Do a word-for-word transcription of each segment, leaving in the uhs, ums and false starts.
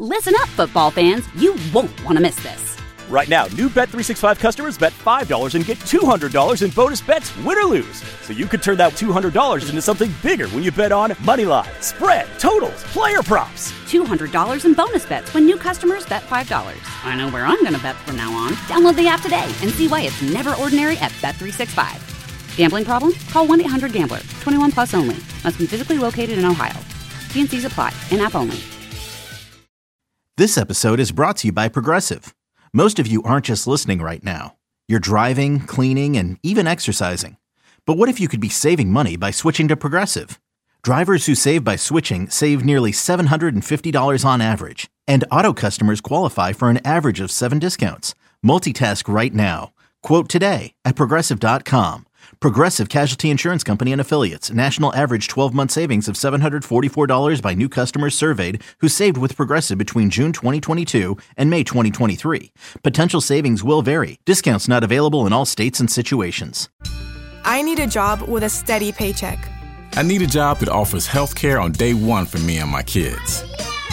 Listen up, football fans. You won't want to miss this. Right now, new Bet three sixty-five customers bet five dollars and get two hundred dollars in bonus bets, win or lose. So you could turn that two hundred dollars into something bigger when you bet on money line, spread, totals, player props. two hundred dollars in bonus bets when new customers bet five dollars. I know where I'm going to bet from now on. Download the app today and see why it's never ordinary at Bet three sixty-five. Gambling problem? Call one eight hundred gambler. twenty-one plus only. Must be physically located in Ohio. T and C's apply. In-app only. This episode is brought to you by Progressive. Most of you aren't just listening right now. You're driving, cleaning, and even exercising. But what if you could be saving money by switching to Progressive? Drivers who save by switching save nearly seven hundred fifty dollars on average. And auto customers qualify for an average of seven discounts. Multitask right now. Quote today at Progressive dot com. Progressive Casualty Insurance Company and Affiliates. National average twelve-month savings of seven hundred forty-four dollars by new customers surveyed who saved with Progressive between June twenty twenty-two and May twenty twenty-three. Potential savings will vary. Discounts not available in all states and situations. I need a job with a steady paycheck. I need a job that offers health care on day one for me and my kids.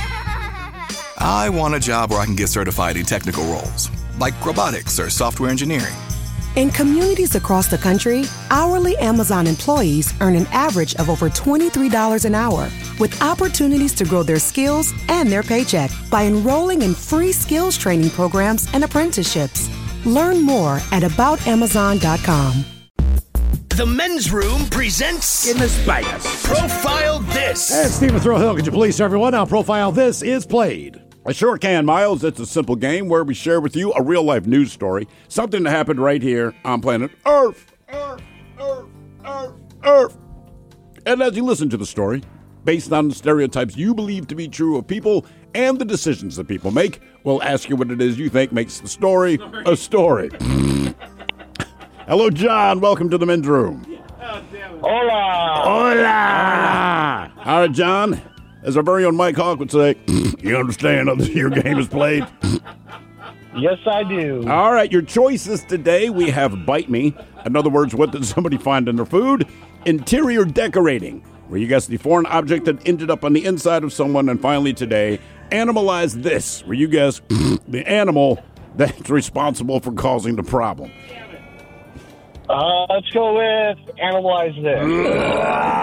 I want a job where I can get certified in technical roles, like robotics or software engineering. In communities across the country, hourly Amazon employees earn an average of over twenty-three dollars an hour, with opportunities to grow their skills and their paycheck by enrolling in free skills training programs and apprenticeships. Learn more at about amazon dot com. The Men's Room presents In the Space. Profile This. And Stephen Throwhill, could you please tell everyone how Profile This is played? I sure can, Miles. It's a simple game where we share with you a real-life news story, something that happened right here on planet Earth. Earth, Earth, Earth, Earth. And as you listen to the story, based on the stereotypes you believe to be true of people and the decisions that people make, we'll ask you what it is you think makes the story a story. Hello, John. Welcome to the Men's Room. Hola. Hola. All right, John. As our very own Mike Hawk would say, you understand how your game is played? Yes, I do. All right, your choices today, we have Bite Me. In other words, what did somebody find in their food? Interior Decorating, where you guess the foreign object that ended up on the inside of someone. And finally today, Animalize This, where you guess the animal that's responsible for causing the problem. Uh, let's go with Animalize This.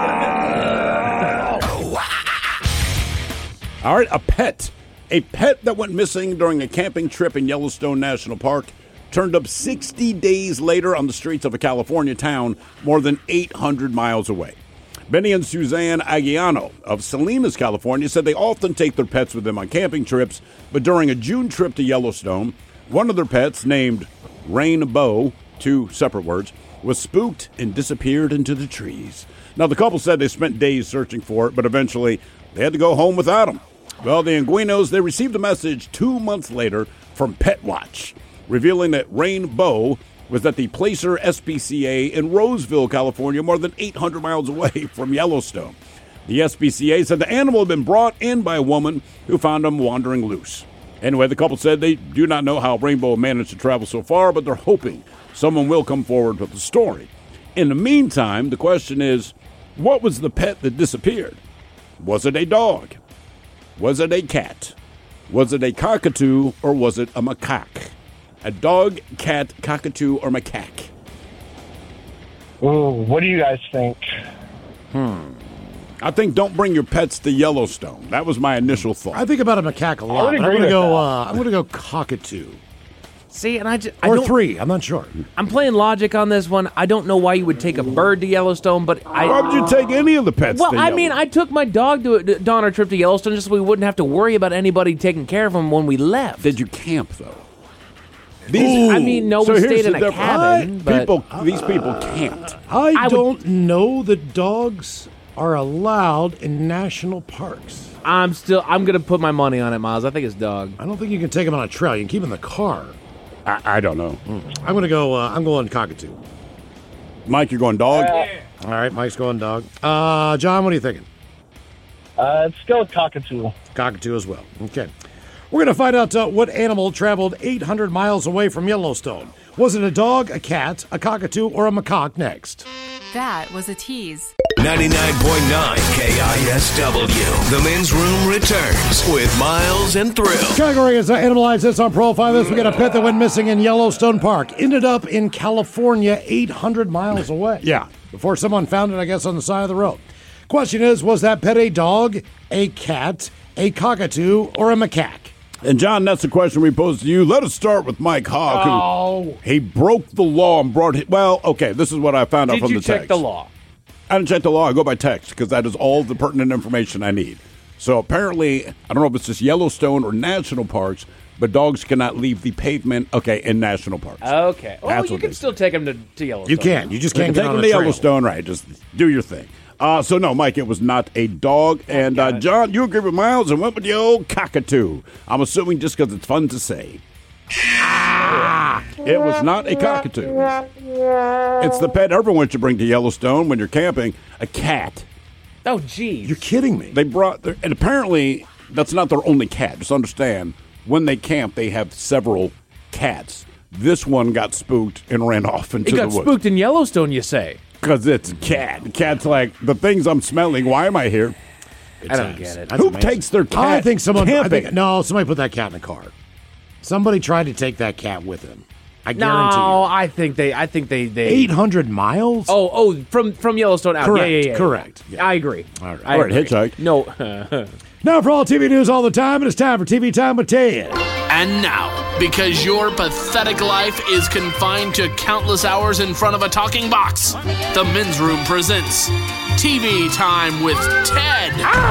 All right, a pet. A pet that went missing during a camping trip in Yellowstone National Park turned up sixty days later on the streets of a California town more than eight hundred miles away. Benny and Suzanne Aguiano of Salinas, California, said they often take their pets with them on camping trips, but during a June trip to Yellowstone, one of their pets, named Rainbow, two separate words, was spooked and disappeared into the trees. Now, the couple said they spent days searching for it, but eventually they had to go home without him. Well, the Anguinos, they received a message two months later from Pet Watch, revealing that Rainbow was at the Placer S P C A in Roseville, California, more than eight hundred miles away from Yellowstone. The S P C A said the animal had been brought in by a woman who found him wandering loose. Anyway, the couple said they do not know how Rainbow managed to travel so far, but they're hoping someone will come forward with the story. In the meantime, the question is, what was the pet that disappeared? Was it a dog? Was it a cat? Was it a cockatoo, or was it a macaque? A dog, cat, cockatoo, or macaque? Ooh, what do you guys think? Hmm. I think don't bring your pets to Yellowstone. That was my initial thought. I think about a macaque a lot. I'm going to go. Uh, I'm going to go cockatoo. See, and I just I or don't, three. I'm not sure. I'm playing logic on this one. I don't know why you would take a bird to Yellowstone, but I. Why would you take any of the pets? Well, to I mean, I took my dog to, to on our trip to Yellowstone just so we wouldn't have to worry about anybody taking care of him when we left. Did you camp though? These, I mean, no, so we stayed in a difference. cabin. But people, these people camped. I, I don't would, know that dogs are allowed in national parks. I'm still. I'm gonna put my money on it, Miles. I think it's dog. I don't think you can take them on a trail. You can keep them in the car. I, I don't know. Mm. I'm gonna go. Uh, I'm going cockatoo. Mike, you're going dog. Uh, All right, Mike's going dog. Uh, John, what are you thinking? Uh, let's go with cockatoo. Cockatoo as well. Okay. We're going to find out uh, what animal traveled eight hundred miles away from Yellowstone. Was it a dog, a cat, a cockatoo, or a macaque next? That was a tease. ninety-nine point nine K I S W. The Men's Room returns with Miles and Thrill. Category is uh, Animalize This on Profile This. We got a pet that went missing in Yellowstone Park. Ended up in California, eight hundred miles away. Yeah. Before someone found it, I guess, on the side of the road. Question is, was that pet a dog, a cat, a cockatoo, or a macaque? And, John, that's the question we posed to you. Let us start with Mike Hawk. Oh. Who, he broke the law and brought it. Well, okay, this is what I found out Did from you the text. check the law? I didn't check the law. I go by text because that is all the pertinent information I need. So apparently, I don't know if it's just Yellowstone or national parks, but dogs cannot leave the pavement, okay, in national parks. Okay. Oh, That's you what can they still take them to, to Yellowstone. You can. You just You can't can get take on them a to trail. Yellowstone, right? Just do your thing. Uh, so, no, Mike, it was not a dog. And, uh, John, you agree with Miles and went with the old cockatoo. I'm assuming just because it's fun to say. Ah, it was not a cockatoo. It's the pet everyone should bring to Yellowstone when you're camping, a cat. Oh, geez. You're kidding me. They brought, their, and apparently that's not their only cat. Just understand, when they camp, they have several cats. This one got spooked and ran off into It the got woods. spooked in Yellowstone, you say? Because it's a cat. The cat's like, the things I'm smelling, why am I here? I don't get it. Who takes their cat I think someone. I camping? think, no, somebody put that cat in a car. Somebody tried to take that cat with him. I guarantee No, you. I think they. I think they. they eight hundred miles? Oh, oh, from from Yellowstone out. Correct, Yeah, yeah, yeah. correct. I agree. All right. I All right, agree. hitchhike. No. Now for all T V news all the time, it is time for T V Time with Ted. And now, because your pathetic life is confined to countless hours in front of a talking box, the Men's Room presents T V Time with Ted.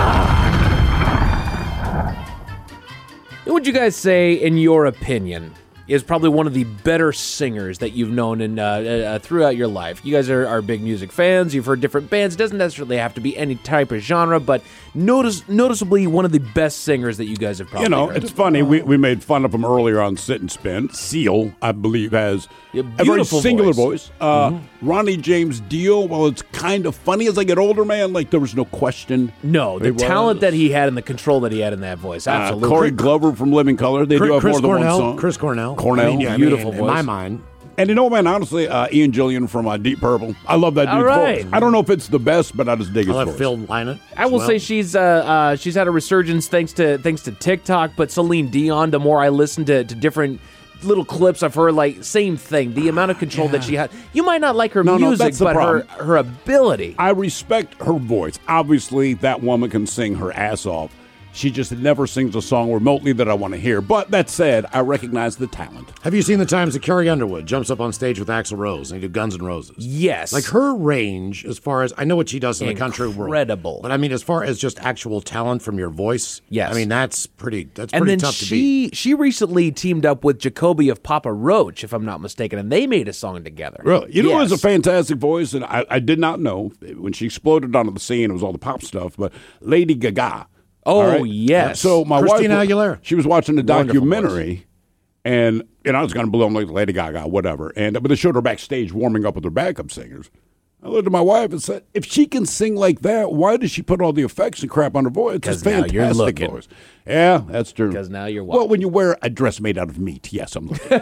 What would you guys say, in your opinion, is probably one of the better singers that you've known in, uh, uh, throughout your life? You guys are, are big music fans. You've heard different bands. It doesn't necessarily have to be any type of genre, but notice, noticeably one of the best singers that you guys have probably You know, heard. it's funny. We, we made fun of him earlier on Sit and Spin. Seal, I believe, has Yeah, a very beautiful singular voice. voice. Uh, Ronnie James Dio, well, it's kind of funny as I get older, man. Like, there was no question. No, the It was. talent that he had and the control that he had in that voice. Uh, Absolutely. Corey Glover from Living Color. They Chris, do have Chris more than Cornell. one song. Chris Cornell. Cornell. I mean, yeah, Beautiful I mean, in voice. my mind. And you know, man, honestly, uh, Ian Gillian from uh, Deep Purple. I love that All dude's right. voice. I don't know if it's the best, but I just dig his I'll let voice. Phil line it. I will as say well. she's uh, uh, she's had a resurgence thanks to thanks to TikTok, but Celine Dion, the more I listen to, to different little clips of her, like, same thing. The amount of control that she had. You might not like her No, no, music, that's the but her, problem. her ability. I respect her voice. Obviously, that woman can sing her ass off. She just never sings a song remotely that I want to hear. But that said, I recognize the talent. Have you seen the times that Carrie Underwood jumps up on stage with Axl Rose and he did Guns N' Roses? Yes. Like her range, as far as I know what she does in the country world, Incredible. But I mean, as far as just actual talent from your voice, Yes. I mean that's pretty. That's and pretty then tough to beat. she she recently teamed up with Jacoby of Papa Roach, if I'm not mistaken, and they made a song together. Really? You know, Yes. it was a fantastic voice, and I, I did not know when she exploded onto the scene, it was all the pop stuff, but Lady Gaga. Oh, all right? yes. So my Christina wife, Aguilera. she was watching the Wonderful documentary, and you know, I was going to blow them like Lady Gaga, whatever. And but they showed her backstage warming up with her backup singers. I looked at my wife and said, if she can sing like that, why does she put all the effects and crap on her voice? It's a 'Cause now fantastic you're looking. voice. Yeah, that's true. 'Cause now you're Well, watching. when you wear a dress made out of meat, yes, I'm looking.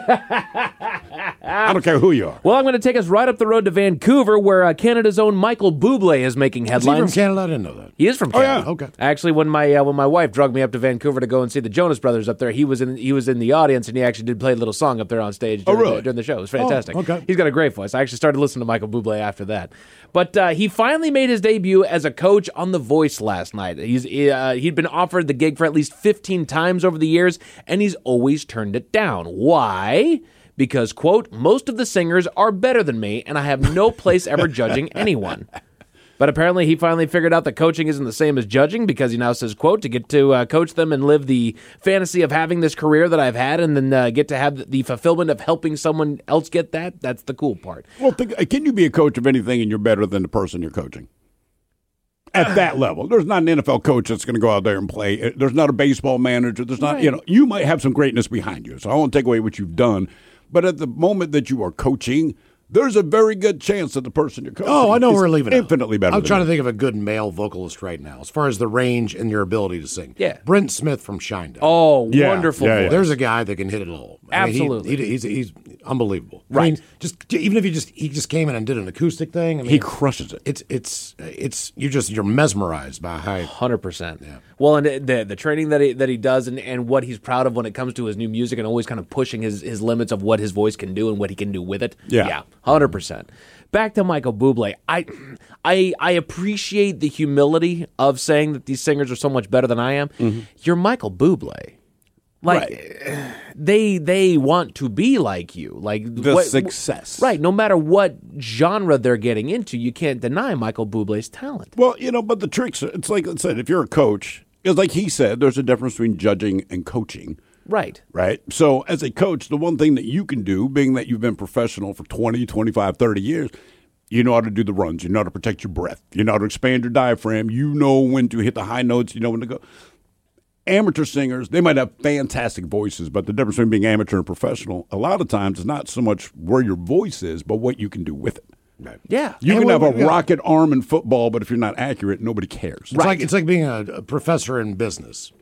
I don't care who you are. Well, I'm going to take us right up the road to Vancouver, where uh, Canada's own Michael Bublé is making Is he headlines. from Canada? I didn't know that. He is from Oh, Canada. yeah. Okay. Actually, when my uh, when my wife drugged me up to Vancouver to go and see the Jonas Brothers up there, he was in he was in the audience, and he actually did play a little song up there on stage during, Oh, really? the, during the show. It was fantastic. Oh, okay. He's got a great voice. I actually started listening to Michael Bublé after that. But uh, he finally made his debut as a coach on The Voice last night. He's uh, he'd been offered the gig for at least fifteen times over the years, and he's always turned it down. Why? Because, quote, most of the singers are better than me, and I have no place ever judging anyone. But apparently he finally figured out that coaching isn't the same as judging, because he now says, quote, to get to uh, coach them and live the fantasy of having this career that I've had, and then uh, get to have the fulfillment of helping someone else get that, that's the cool part. Well, think, can you be a coach of anything and you're better than the person you're coaching? At that level, there's not an N F L coach that's going to go out there and play. There's not a baseball manager. There's not, Right. you know, you might have some greatness behind you. So I won't take away what you've done. But at the moment that you are coaching, there's a very good chance that the person you're coaching Oh, I know is we're leaving. infinitely better. I'm than trying you. to think of a good male vocalist right now, as far as the range and your ability to sing. Yeah. Brent Smith from Shinedown. Oh, Yeah, wonderful yeah, yeah. voice. There's a guy that can hit it all. I mean, he- Absolutely. he, he's he's unbelievable. Right. I mean, just even if you just he just came in and did an acoustic thing, I mean, he crushes it. It's it's it's you just you're mesmerized by how one hundred percent. Yeah. Well, and the the training that he that he does and, and what he's proud of when it comes to his new music and always kind of pushing his, his limits of what his voice can do and what he can do with it. Yeah. Yeah. one hundred percent. Back to Michael Bublé. I I I appreciate the humility of saying that these singers are so much better than I am. Mm-hmm. You're Michael Bublé. Like right. they they want to be like you. Like the what, success. Right. No matter what genre they're getting into, you can't deny Michael Bublé's talent. Well, you know, but the tricks, it's like I said, if you're a coach, it's like he said, there's a difference between judging and coaching. Right. Right. So as a coach, the one thing that you can do, being that you've been professional for twenty, twenty-five, thirty years, you know how to do the runs. You know how to protect your breath. You know how to expand your diaphragm. You know when to hit the high notes. You know when to go. Amateur singers, they might have fantastic voices, but the difference between being amateur and professional, a lot of times, is not so much where your voice is, but what you can do with it. Right. Yeah. You And can have a what- yeah. rocket arm in football, but if you're not accurate, nobody cares. It's like it's like being a, a professor in business.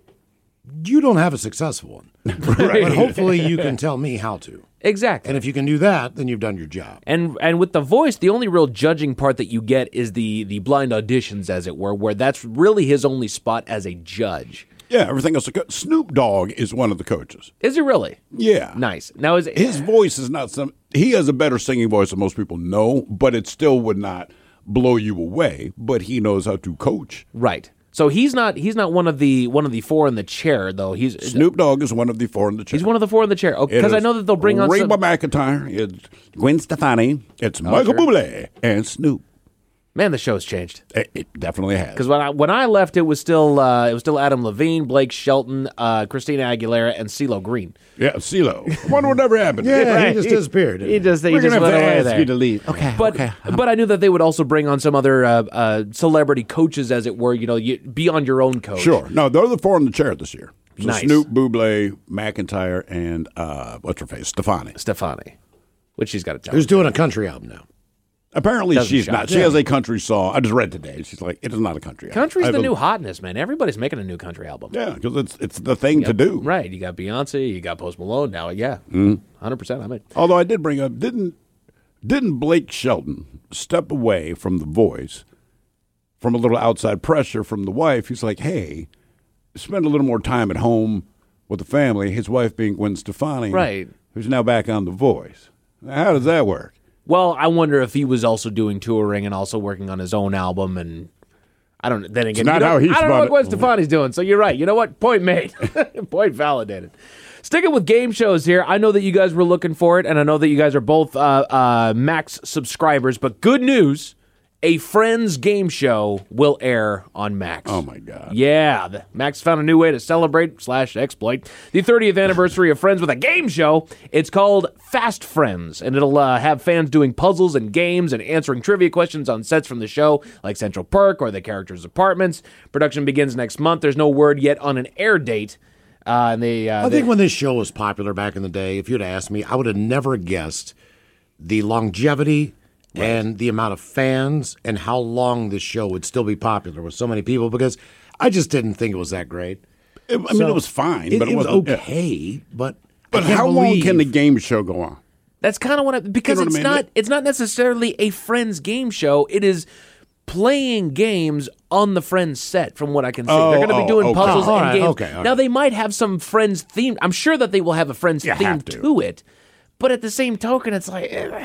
You don't have a successful one, Right. but hopefully you can tell me how to. Exactly. And if you can do that, then you've done your job. And and with the voice, the only real judging part that you get is the the blind auditions, as it were, where that's really his only spot as a judge. Yeah, everything else. Snoop Dogg is one of the coaches. Is he really? Yeah. Nice. Now, is his voice is not some. He has a better singing voice than most people know, but it still would not blow you away. But he knows how to coach. Right. So he's not he's not one of the one of the four in the chair though. He's Snoop Dogg is one of the four in the chair. He's one of the four in the chair. Because I know that they'll bring on Reba some, McEntire. It's Gwen Stefani. It's Oh, Michael sure. Bublé and Snoop. Man, the show's changed. It, it definitely has. Because when I when I left, it was still uh, it was still Adam Levine, Blake Shelton, uh, Christina Aguilera, and CeeLo Green. Yeah, CeeLo. I wonder what ever happened. Yeah, Right. he just disappeared. He just he We're just gonna went have to away ask there. you to leave. Okay, but okay. but I knew that they would also bring on some other uh, uh, celebrity coaches, as it were. You know, you be on your own coach. Sure. No, they're the four in the chair this year. So Nice. Snoop, Bublé, McIntyre, and uh, what's her face? Stefani. Stefani, which she's got to tell. Who's doing a country album now? Apparently Doesn't she's shock not. me. She has a country song. I just read today. She's like, it is not a country album. Country's I the have new a- hotness, man. Everybody's making a new country album. Yeah, because it's it's the thing to do. Right. You got Beyonce, you got Post Malone now. Yeah. Mm. one hundred percent. I'm in. Although I did bring up, didn't didn't Blake Shelton step away from The Voice, from a little outside pressure from the wife? He's like, hey, spend a little more time at home with the family. His wife being Gwen Stefani, Right. who's now back on The Voice. Now, how does that work? Well, I wonder if he was also doing touring and also working on his own album, and I don't. Then again, not you how don't- he I don't know spun what it. Gwen Stefani's doing. So you're right. You know what? Point made. Point validated. Sticking with game shows here, I know that you guys were looking for it, and I know that you guys are both uh, uh, Max subscribers. But good news. A Friends game show will air on Max. Oh, my God. Yeah, the, Max found a new way to celebrate slash exploit the thirtieth anniversary of Friends with a game show. It's called Fast Friends, and it'll uh, have fans doing puzzles and games and answering trivia questions on sets from the show, like Central Park or the characters' apartments. Production begins next month. There's no word yet on an air date. Uh, and they, uh, I they, think when this show was popular back in the day, if you'd asked me, I would have never guessed the longevity and the amount of fans and how long this show would still be popular with so many people, because I just didn't think it was that great. It- I mean, it was fine, but it was wasn't- yeah. okay. But But I can't how long believe- can the game show go on? That's kind of what I, because You know what it's I mean? not it's not necessarily a Friends game show. It is playing games on the Friends set, from what I can see. Oh, They're going to be oh, doing okay. puzzles All and right, games. okay, all now right. they might have some Friends theme. I'm sure that they will have a Friends You theme have to. to. it. But at the same token, it's like, eh,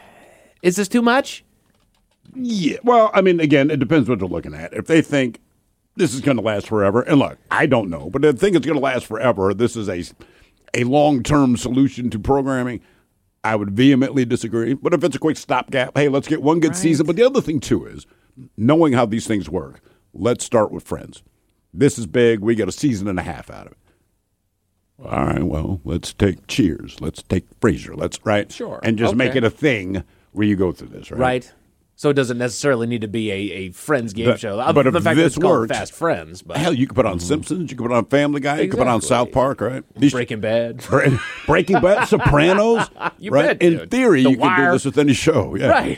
is this too much? Yeah. Well, I mean, again, it depends what they're looking at. If they think this is going to last forever, and look, I don't know, but if they think it's going to last forever, this is a a long term solution to programming, I would vehemently disagree. But if it's a quick stopgap, hey, let's get one good season. But the other thing too is knowing how these things work. Let's start with Friends. This is big. We get a season and a half out of it. All right. Well, let's take Cheers. Let's take Frasier. Let's right. Sure. And just make Okay. it a thing where you go through this. Right. Right. So it doesn't necessarily need to be a, a Friends game But- show. Other but than the if fact that this it's called works- Fast Friends. But Hell, you could put on Simpsons. You could put on Family Guy. You could put on Exactly. South Park, right? These Breaking Bad. Bre- Breaking Bad, Sopranos, You right? bet, In dude. theory, The you can do Wire. this with any show. Yeah. Right.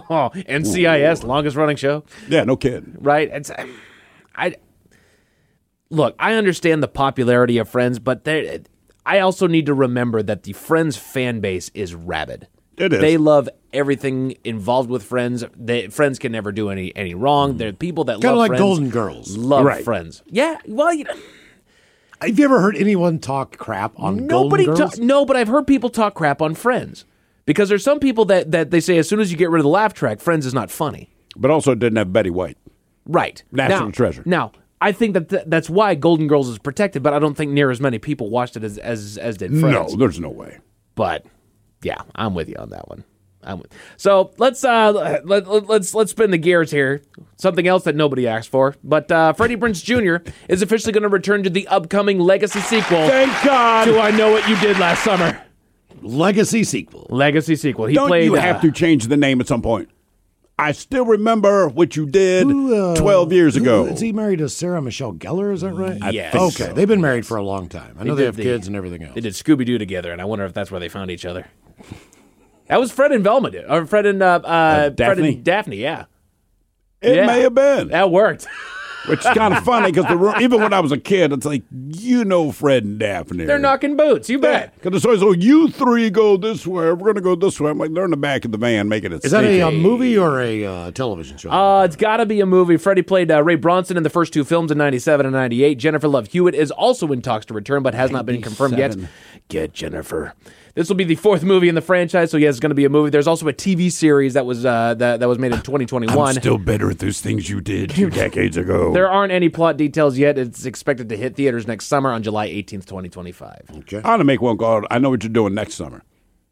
N C I S, longest running show. Yeah, no kidding. Right. It's, I look. I understand the popularity of Friends, but there, I also need to remember that the Friends fan base is rabid. It is. They love everything involved with Friends. They, Friends can never do any any wrong. They're people that Kinda love like Friends. Golden Girls. Love Right. Friends. Yeah, well, you know. Have you ever heard anyone talk crap on Nobody Golden Girls? ta- no, but I've heard people talk crap on Friends. Because there's some people that, that they say as soon as you get rid of the laugh track, Friends is not funny. But also it didn't have Betty White. Right. National now, treasure. Now, I think that th- that's why Golden Girls is protected, but I don't think near as many people watched it as as, as did Friends. No, there's no way. But yeah, I'm with you on that one. I'm with- so let's uh let, let, let's let's spin the gears here. Something else that nobody asked for, but uh, Freddie Prinze Junior is officially going to return to the upcoming Legacy sequel. Thank God. To I Know What You Did Last Summer. Legacy sequel. Legacy sequel. He Don't played. you uh, have to change the name at some point? I still remember what you did Who, uh, twelve years who- ago. Is he married to Sarah Michelle Gellar? Is that right? I Yes. think Okay, so. they've been married for a long time. I know they, did have the- kids and everything else. They did Scooby Doo together, and I wonder if that's where they found each other. That was Fred and Velma, did, or Fred and uh, uh, Fred Daphne? and Daphne. Yeah, It Yeah. may have been. that worked. Which is kind of funny because even when I was a kid, it's like, you know Fred and Daphne. They're knocking boots. You bet. Because it's always, oh, you three go this way. We're going to go this way. I'm like, they're in the back of the van making it Is that a, stinky. uh movie or a uh, television show? Uh, it's got to be a movie. Freddie played uh, Ray Bronson in the first two films in ninety-seven and ninety-eight. Jennifer Love Hewitt is also in talks to return, but has not been confirmed yet. Get Jennifer. This will be the fourth movie in the franchise, so yes, it's going to be a movie. There's also a T V series that was uh, that, that was made in twenty twenty-one. I'm still better at those things you did two decades ago. There aren't any plot details yet. It's expected to hit theaters next summer on July eighteenth, twenty twenty-five. Okay. I ought to make one called I Know What You're Doing Next Summer.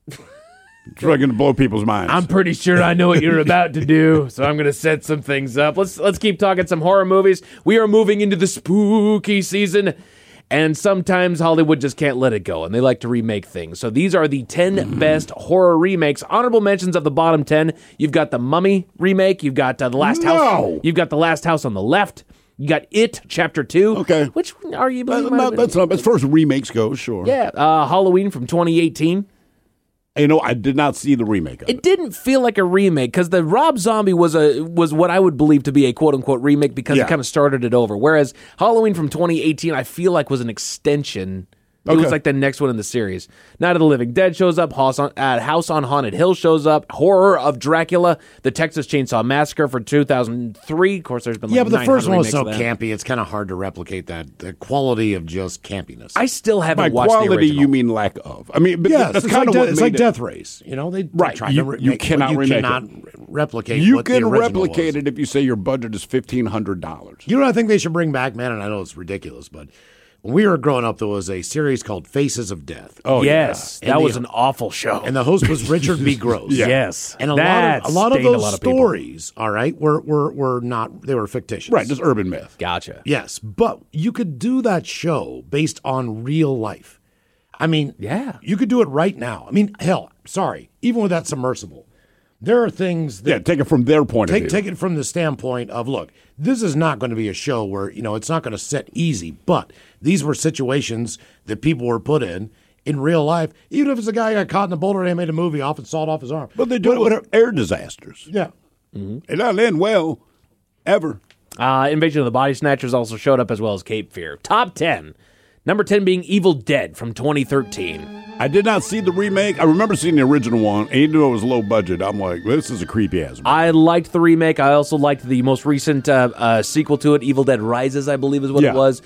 It's really going to blow people's minds. I'm pretty sure I know what you're about to do, so I'm going to set some things up. Let's let's keep talking some horror movies. We are moving into the spooky season, and sometimes Hollywood just can't let it go, and they like to remake things. So these are the ten Mm-hmm. best horror remakes. Honorable mentions of the bottom ten. You've got the Mummy remake. You've got uh, the Last No. House. You've got the Last House on the left. You got It Chapter Two. Okay. Which arguably That- might have that- been- that's not as far as remakes go, sure. yeah. Uh, Halloween from twenty eighteen. You know, I did not see the remake of it. It didn't feel like a remake because the Rob Zombie was a was what I would believe to be a quote unquote remake because Yeah. it kind of started it over. Whereas Halloween from twenty eighteen, I feel like was an extension. It Okay. was like the next one in the series. Night of the Living Dead shows up. House on, uh, House on Haunted Hill shows up. Horror of Dracula. The Texas Chainsaw Massacre for two thousand three. Of course, there's been like Yeah, but the nine hundred first one was so remakes of that. campy, it's kind of hard to replicate that. The quality of just campiness. I still haven't By watched the quality, original. you mean lack of. I mean, but yes, that's it's kind like, of de- what it's made like it- Death Race. You know, they they Right. tried You- to re- you make, cannot but you remake cannot it. re- replicate You what the can original replicate was. it if you say your budget is fifteen hundred dollars. You know what I think they should bring back, man? And I know it's ridiculous, but when we were growing up, there was a series called Faces of Death. Oh, yes, yeah. that And was the- an awful show. And the host was Richard B. Gross. Yeah. Yes, And a that lot of a lot of stained a those lot of people. stories, all right, were, were were not they were fictitious. Right, just urban myth. Gotcha. Yes, but you could do that show based on real life. I mean, Yeah. you could do it right now. I mean, hell, sorry, even with that submersible, there are things that Yeah, take it from their point take of view. take it from the standpoint of, look, this is not going to be a show where, you know, it's not going to set easy, but these were situations that people were put in in real life. Even if it's a guy who got caught in a boulder and they made a movie off and sawed off his arm. But they do it with air disasters. Yeah. It doesn't end well, ever. Uh, Invasion of the Body Snatchers also showed up as well as Cape Fear. Top ten. Number ten being Evil Dead from twenty thirteen. I did not see the remake. I remember seeing the original one, and even though it was low budget, I'm like, this is a creepy ass movie. I liked the remake. I also liked the most recent uh, uh, sequel to it, Evil Dead Rises, I believe is what Yeah. it was.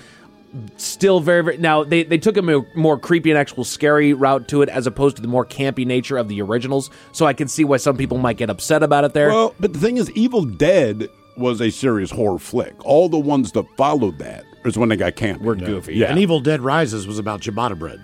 Still very, very... Now, they, they took a more, more creepy and actual scary route to it as opposed to the more campy nature of the originals, so I can see why some people might get upset about it there. Well, but the thing is, Evil Dead was a serious horror flick. All the ones that followed that is when they got campy. We're goofy. Yeah. And Evil Dead Rises was about ciabatta bread.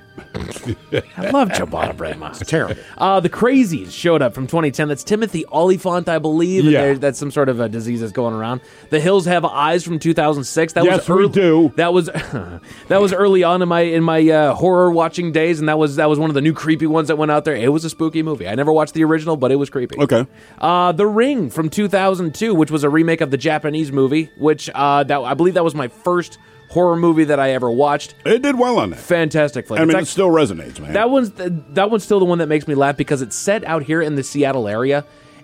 I love ciabatta bread, man. It's terrible. Uh, the Crazies showed up from twenty ten. That's Timothy Olyphant, I believe. and Yeah. there- that's some sort of a disease that's going around. The Hills Have Eyes from two thousand six. That Yes, was we early, do. That was that was early on in my in my uh, horror watching days, and that was that was one of the new creepy ones that went out there. It was a spooky movie. I never watched the original, but it was creepy. Okay. Uh, The Ring from two thousand two, which was a remake of the Japanese movie, which uh, that I believe that was my first horror movie that I ever watched. It did well on that. Fantastic flick. I mean, It's it act- still resonates, man. that one's the, that one's still the one that makes me laugh because it's set out here in the Seattle area,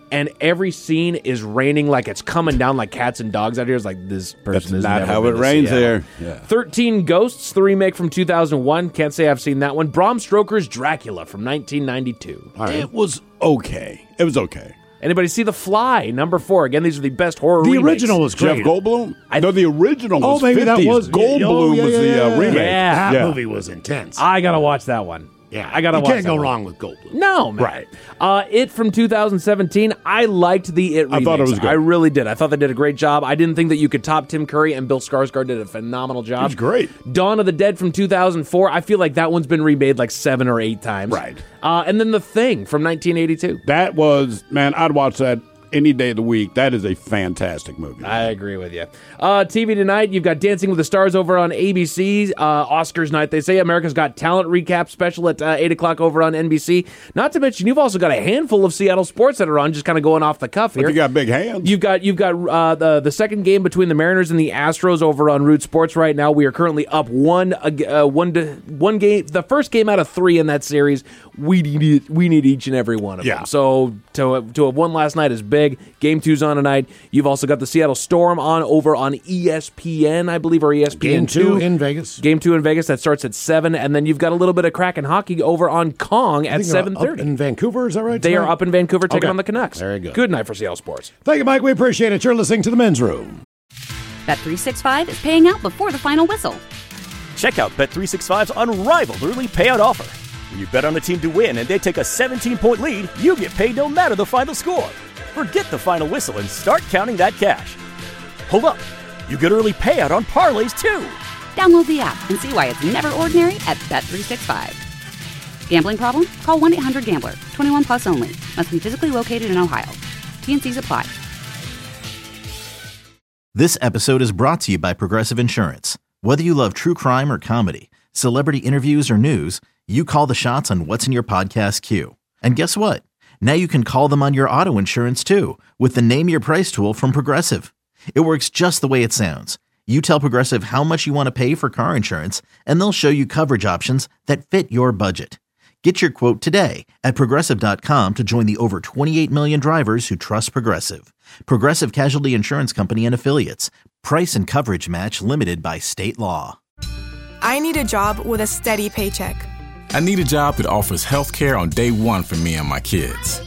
and every scene is raining like it's coming down like cats and dogs out here. It's like, this person That's is not never how been it to rains Seattle. there. Yeah. thirteen Ghosts, the remake from two thousand one. Can't say I've seen that one. Bram Stoker's Dracula from nineteen ninety-two. All right. It was okay. It was okay. Anybody see The Fly, number four? Again, these are the best horror The remakes. original was great. Jeff Goldblum? I, no, the original was Oh, maybe that fifties. was Goldblum oh, yeah, was yeah, the yeah, uh, yeah. remake. Yeah. That Yeah. movie was intense. I gotta watch that one. Yeah, I gotta you watch can't that go one. wrong with Goldblum. No, man. Right. Uh, It from two thousand seventeen. I liked the It remakes. I thought it was good. I really did. I thought they did a great job. I didn't think that you could top Tim Curry, and Bill Skarsgård did a phenomenal job. It was great. Dawn of the Dead from two thousand four. I feel like that one's been remade like seven or eight times. Right. Uh, and then The Thing from nineteen eighty-two. That was, man, I'd watch that any day of the week. That is a fantastic movie. I agree with you. Uh, T V tonight, you've got Dancing with the Stars over on A B C. Uh, Oscars night, they say. America's Got Talent recap special at uh, eight o'clock over on N B C. Not to mention, you've also got a handful of Seattle sports that are on, just kind of going off the cuff here. But you got big hands. You've got you've got uh, the the second game between the Mariners and the Astros over on Root Sports right now. We are currently up one uh, one to one game. The first game out of three in that series. We need we need each and every one of Yeah. them. So to to have won last night is big. Game two's on tonight. You've also got the Seattle Storm on over on E S P N, I believe, or E S P N Game two in Vegas. Game two in Vegas that starts at seven, and then you've got a little bit of Kraken hockey over on Kong I at think they're seven up thirty. in Vancouver, is that right? They are tonight? up in Vancouver taking Okay. on the Canucks. Very good. Good night for Seattle sports. Thank you, Mike. We appreciate it. You're listening to The Men's Room. Bet three sixty-five is paying out before the final whistle. Check out Bet three sixty-five's unrivaled early payout offer. When you bet on a team to win and they take a seventeen-point lead, you get paid no matter the final score. Forget the final whistle and start counting that cash. Hold up. You get early payout on parlays, too. Download the app and see why it's never ordinary at Bet three sixty-five. Gambling problem? Call one eight hundred gambler. twenty-one plus only. Must be physically located in Ohio. T N Cs apply. This episode is brought to you by Progressive Insurance. Whether you love true crime or comedy, celebrity interviews or news, you call the shots on what's in your podcast queue. And guess what? Now you can call them on your auto insurance too with the Name Your Price tool from Progressive. It works just the way it sounds. You tell Progressive how much you want to pay for car insurance, and they'll show you coverage options that fit your budget. Get your quote today at Progressive dot com to join the over twenty-eight million drivers who trust Progressive. Progressive Casualty Insurance Company and Affiliates. Price and coverage match limited by state law. I need a job with a steady paycheck. I need a job that offers health care on day one for me and my kids.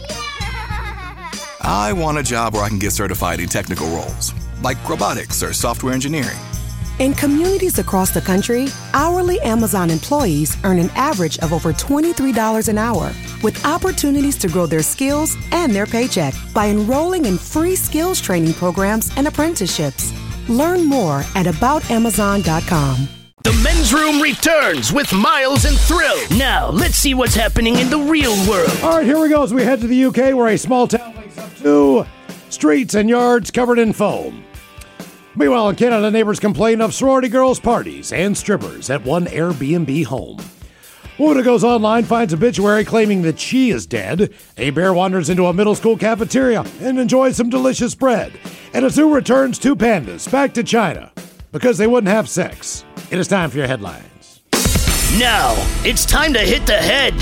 I want a job where I can get certified in technical roles, like robotics or software engineering. In communities across the country, hourly Amazon employees earn an average of over twenty-three dollars an hour, with opportunities to grow their skills and their paycheck by enrolling in free skills training programs and apprenticeships. Learn more at about amazon dot com. The Men's Room returns with Miles and Thrill. Now, let's see what's happening in the real world. All right, here we go as we head to the U K, where a small town wakes up to streets and yards covered in foam. Meanwhile, in Canada, neighbors complain of sorority girls' parties and strippers at one Airbnb home. Woman who goes online finds obituary claiming that she is dead. A bear wanders into a middle school cafeteria and enjoys some delicious bread. And a zoo returns two pandas back to China because they wouldn't have sex. It is time for your headlines. Now, it's time to hit the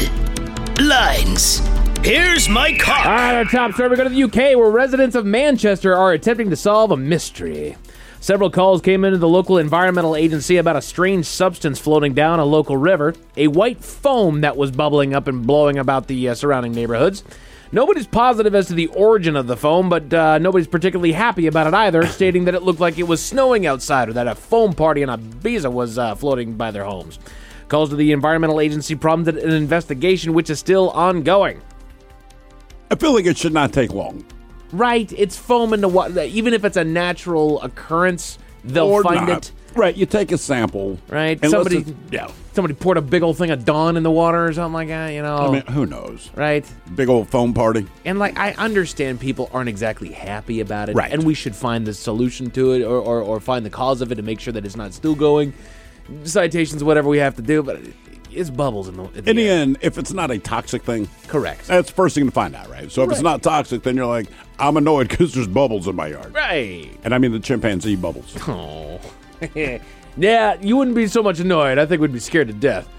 headlines. Here's my car. All right, our top story. We go to the U K, where residents of Manchester are attempting to solve a mystery. Several calls came into the local environmental agency about a strange substance floating down a local river, a white foam that was bubbling up and blowing about the uh, surrounding neighborhoods. Nobody's positive as to the origin of the foam, but uh, nobody's particularly happy about it either, stating that it looked like it was snowing outside or that a foam party in Ibiza was uh, floating by their homes. Calls to the environmental agency prompted an investigation, which is still ongoing. I feel like it should not take long. Right, it's foam in the water. Even if it's a natural occurrence, they'll Or find not. it. Right, you take a sample. Right, and somebody, let's just- yeah. somebody poured a big old thing of Dawn in the water or something like that. You know, I mean, who knows? right? Big old foam party. And like, I understand people aren't exactly happy about it, Right. and we should find the solution to it, or, or or find the cause of it, and make sure that it's not still going. Citations, whatever we have to do, but it's bubbles in the. In the, In the air. end, if it's not a toxic thing, Correct. that's the first thing to find out, right? So if it's Right. not toxic, then you're like, I'm annoyed because there's bubbles in my yard. Right. And I mean the chimpanzee bubbles. Oh. Yeah, you wouldn't be so much annoyed. I think we'd be scared to death.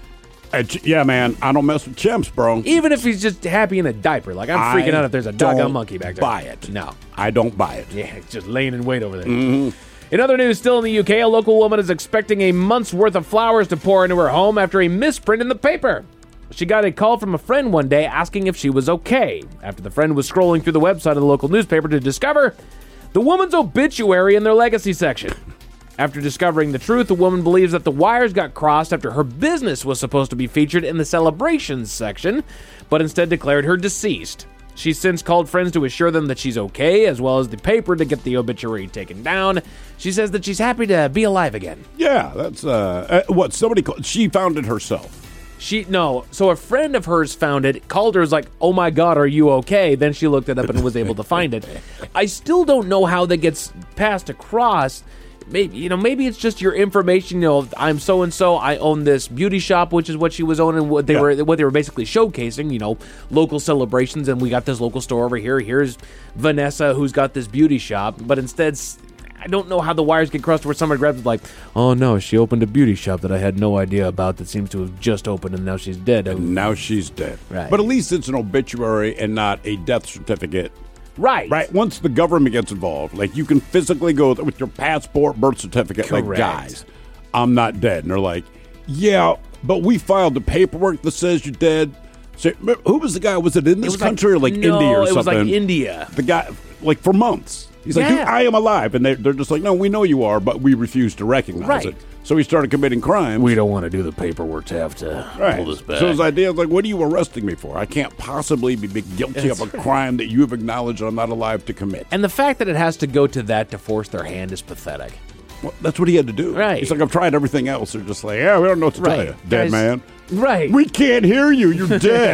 Uh, ch- yeah, man, I don't mess with chimps, bro. Even if he's just happy in a diaper. Like, I'm freaking I out if there's a doggone don't monkey back there. buy it. No. I don't buy it. Yeah, it's just laying in wait over there. Mm-hmm. In other news, still in the U K, a local woman is expecting a month's worth of flowers to pour into her home after a misprint in the paper. She got a call from a friend one day asking if she was okay, after the friend was scrolling through the website of the local newspaper to discover the woman's obituary in their legacy section. After discovering the truth, the woman believes that the wires got crossed after her business was supposed to be featured in the celebrations section, but instead declared her deceased. She's since called friends to assure them that she's okay, as well as the paper to get the obituary taken down. She says that she's happy to be alive again. Yeah, that's, uh, uh what, somebody called, she found it herself. She, no, so a friend of hers found it, called her, was like, oh my God, are you okay? Then she looked it up and was able to find it. I still don't know how that gets passed across. Maybe, you know, maybe it's just your information. You know, I'm so and so. I own this beauty shop, which is what she was owning. What they yeah. were, what they were basically showcasing. You know, local celebrations, and we got this local store over here. Here's Vanessa, who's got this beauty shop. But instead, I don't know how the wires get crossed where somebody grabs it like, oh no, she opened a beauty shop that I had no idea about that seems to have just opened, and now she's dead. And now she's dead. Right. But at least it's an obituary and not a death certificate. Right. Right. Once the government gets involved, like you can physically go with your passport, birth certificate, Correct. like, guys, I'm not dead. And they're like, yeah, but we filed the paperwork that says you're dead. So, who was the guy? Was it in this was country like, or like no, India or something? it was like India. The guy, like for months. He's like, Yeah. dude, I am alive. And they, they're just like, no, we know you are, but we refuse to recognize Right. it. So he started committing crimes. We don't want to do the paperwork to have to Right. pull this back. So his idea is like, what are you arresting me for? I can't possibly be guilty That's of a right. crime that you have acknowledged I'm not alive to commit. And the fact that it has to go to that to force their hand is pathetic. Well, that's what he had to do. Right. He's like, I've tried everything else. They're just like, yeah, we don't know what to tell Right. you, dead Guys- man. Right. We can't hear you. You're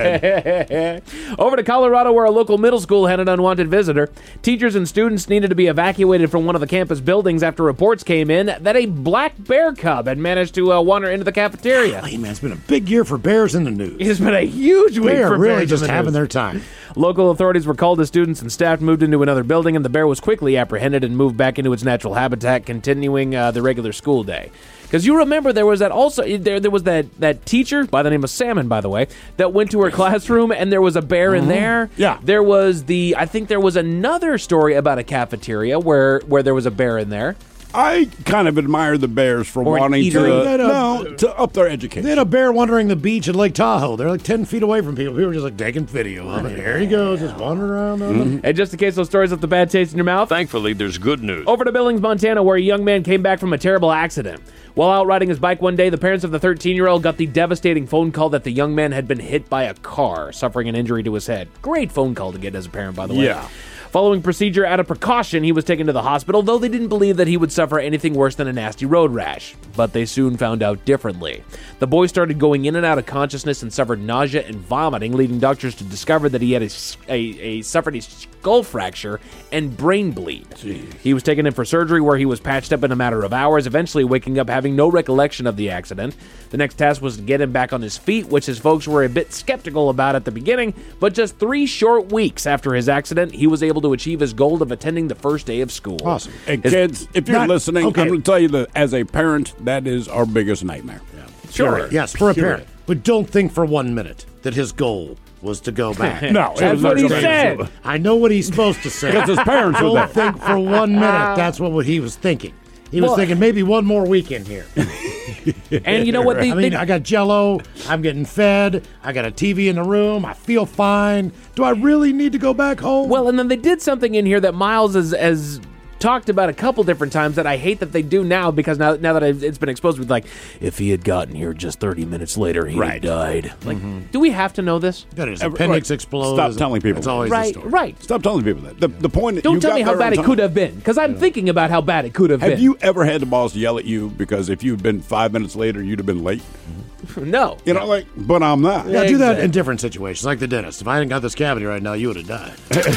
dead. Over to Colorado, where a local middle school had an unwanted visitor. Teachers and students needed to be evacuated from one of the campus buildings after reports came in that a black bear cub had managed to uh, wander into the cafeteria. Hey, man, it's been a big year for bears in the news. It's been a huge week They are for really bears just in the having news. their time. Local authorities were called as students and staff moved into another building, and the bear was quickly apprehended and moved back into its natural habitat, continuing uh, the regular school day. Because you remember there was that also there there was that, that teacher by the name of Salmon, by the way, that went to her classroom and there was a bear in there. Yeah. There was the I think there was another story about a cafeteria where where there was a bear in there. I kind of admire the bears for Or an wanting to, eatery. They had a- no, to up their education. They had a bear wandering the beach at Lake Tahoe. They're like ten feet away from people. People were just like taking video of it. There he goes, just wandering around. on them. And just in case those stories left a bad taste in your mouth, Thankfully, there's good news. over to Billings, Montana, where a young man came back from a terrible accident. While out riding his bike one day, the parents of the thirteen-year-old got the devastating phone call that the young man had been hit by a car, suffering an injury to his head. Great phone call to get as a parent, by the way. Yeah. Following procedure out of precaution, he was taken to the hospital, though they didn't believe that he would suffer anything worse than a nasty road rash. But they soon found out differently. The boy started going in and out of consciousness and suffered nausea and vomiting, leading doctors to discover that he had a, a, a suffered a skull fracture and brain bleed. Jeez. He was taken in for surgery where he was patched up in a matter of hours, eventually waking up having no recollection of the accident. The next task was to get him back on his feet, which his folks were a bit skeptical about at the beginning, but just three short weeks after his accident, he was able to achieve his goal of attending the first day of school. Awesome. Hey, His- kids, if you're Not- listening, okay. I'm going to tell you that as a parent, that is our biggest nightmare. Sure. Yes, for a Period. parent. But don't think for one minute that his goal was to go back. No, it That's was what not he gonna- said. I know what he's supposed to say. Because his parents were Don't there. think for one minute that's what, what he was thinking. He was Well- thinking maybe one more weekend here. And you know what? They, I mean, they- I got Jell-O. I'm getting fed. I got a T V in the room. I feel fine. Do I really need to go back home? well, and then they did something in here that Miles has, has talked about a couple different times that I hate that they do now, because now now that I've, it's been exposed with, like, if he had gotten here just thirty minutes later, he Right. had died. Like, do we have to know this? Got his Every- appendix right. explodes. Stop telling people That's that. always the Right, story. right. Stop telling people that. The, the point Don't you tell got me how there bad on it time. could have been, because I'm thinking about how bad it could have, Have been. you ever had the boss yell at you because if you'd been five minutes later, you'd have been late? No. You know, like, but I'm not. Yeah, do that Exactly. in different situations, like the dentist. If I hadn't got this cavity right now, you would have died.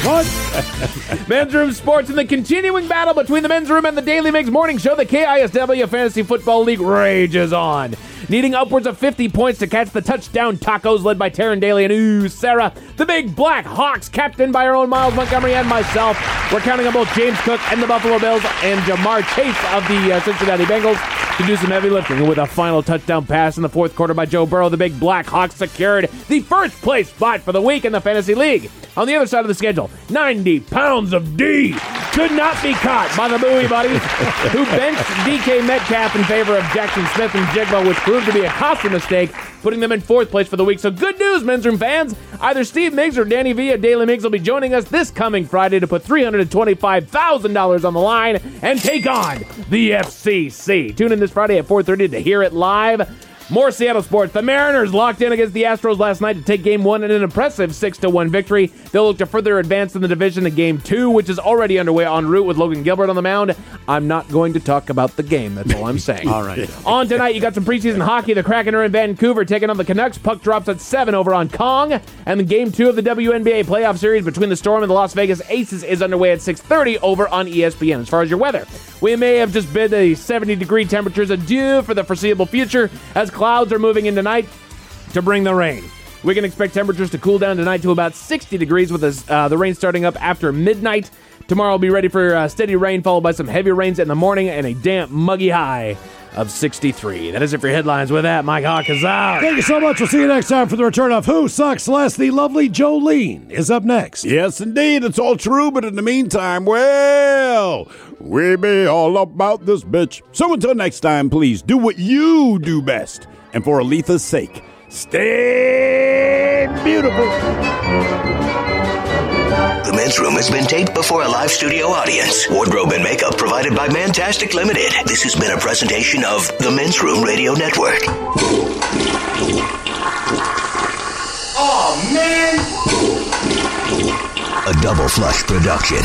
What? Men's Room Sports in the continuing battle between the Men's Room and the Daily Mix Morning Show. The K I S W Fantasy Football League rages on. needing upwards of fifty points to catch the touchdown tacos led by Taryn Daly and ooh, Sarah. The Big Black Hawks, captained by our own Miles Montgomery and myself. We're counting on both James Cook and the Buffalo Bills and Jamar Chase of the uh, Cincinnati Bengals to do some heavy lifting. And with a final touchdown pass in the fourth quarter by Joe Burrow, the Big Black Hawks secured the first place spot for the week in the Fantasy League. On the other side of the schedule, ninety pounds of D could not be caught by the Bowie Buddies, who benched D K Metcalf in favor of Jackson Smith and Jigba, which proved to be a costly mistake, putting them in fourth place for the week. So good news, Men's Room fans. Either Steve Miggs or Danny V at Daily Miggs will be joining us this coming Friday to put three hundred twenty-five thousand dollars on the line and take on the F C C. Tune in this Friday at four thirty to hear it live. More Seattle sports. The Mariners locked in against the Astros last night to take Game one in an impressive six to one victory. They'll look to further advance in the division in Game two, which is already underway en route with Logan Gilbert on the mound. I'm not going to talk about the game. That's all I'm saying. All right. On tonight, you got some preseason hockey. The Kraken are in Vancouver taking on the Canucks. Puck drops at seven over on Kong. And the Game two of the W N B A playoff series between the Storm and the Las Vegas Aces is underway at six thirty over on E S P N. As far as your weather, we may have just bid the seventy-degree temperatures adieu for the foreseeable future as clouds are moving in tonight to bring the rain. We can expect temperatures to cool down tonight to about sixty degrees with this, uh, the rain starting up after midnight. Tomorrow will be ready for uh, steady rain followed by some heavy rains in the morning and a damp, muggy high of sixty-three. That is it for your headlines. With that, Mike Hawk is out. Thank you so much. We'll see you next time for the return of Who Sucks Less. The lovely Jolene is up next. Yes, indeed. It's all true, but in the meantime, well, we be all about this bitch. So until next time, please do what you do best. And for Aletha's sake, stay beautiful. The Men's Room has been taped before a live studio audience. Wardrobe and makeup provided by Mantastic Limited. This has been a presentation of the Men's Room Radio Network. Oh, man! A Double Flush production.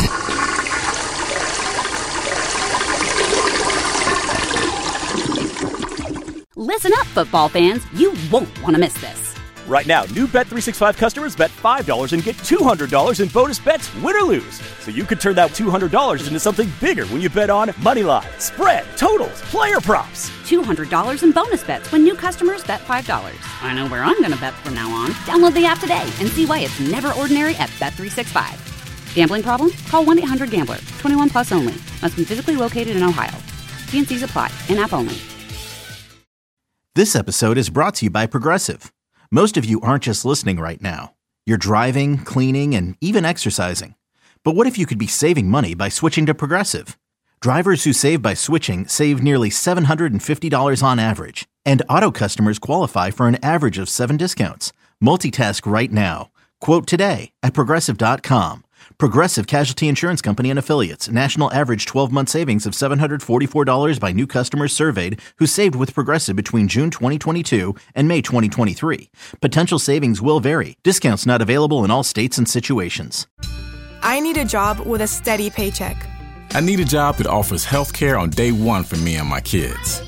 Listen up, football fans. You won't want to miss this. Right now, new Bet three sixty-five customers bet five dollars and get two hundred dollars in bonus bets, win or lose. So you could turn that two hundred dollars into something bigger when you bet on Moneyline, spread, totals, player props. two hundred dollars in bonus bets when new customers bet five dollars. I know where I'm going to bet from now on. Download the app today and see why it's never ordinary at Bet three sixty-five. Gambling problem? Call one eight hundred gambler. twenty-one plus only. Must be physically located in Ohio. T and C's apply. In-app only. This episode is brought to you by Progressive. Most of you aren't just listening right now. You're driving, cleaning, and even exercising. But what if you could be saving money by switching to Progressive? Drivers who save by switching save nearly seven hundred fifty dollars on average. And auto customers qualify for an average of seven discounts. Multitask right now. Quote today at Progressive dot com. Progressive Casualty Insurance Company and Affiliates. National average twelve-month savings of seven hundred forty-four dollars by new customers surveyed who saved with Progressive between June twenty twenty-two and May twenty twenty-three. Potential savings will vary. Discounts not available in all states and situations. I need a job with a steady paycheck. I need a job that offers health care on day one for me and my kids.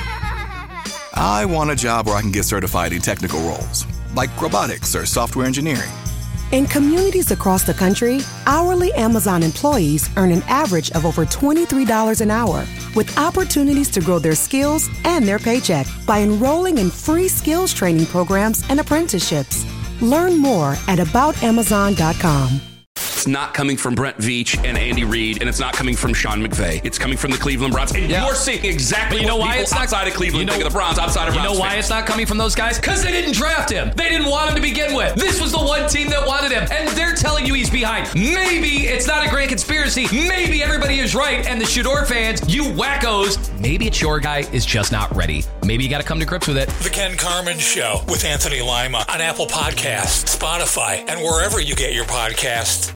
I want a job where I can get certified in technical roles, like robotics or software engineering. In communities across the country, hourly Amazon employees earn an average of over twenty-three dollars an hour, with opportunities to grow their skills and their paycheck by enrolling in free skills training programs and apprenticeships. Learn more at about amazon dot com. It's not coming from Brent Veach and Andy Reid, and it's not coming from Sean McVay. It's coming from the Cleveland Browns. And yeah. You're seeing exactly you know what why people it's not, outside of Cleveland you know, think of the Browns, outside of You Browns know why fans. it's not coming from those guys? Because they didn't draft him. They didn't want him to begin with. This was the one team that wanted him, and they're telling you he's behind. Maybe it's not a great conspiracy. Maybe everybody is right, and the Shador fans, you wackos, maybe it's your guy is just not ready. Maybe you got to come to grips with it. The Ken Carman Show with Anthony Lima on Apple Podcasts, Spotify, and wherever you get your podcasts.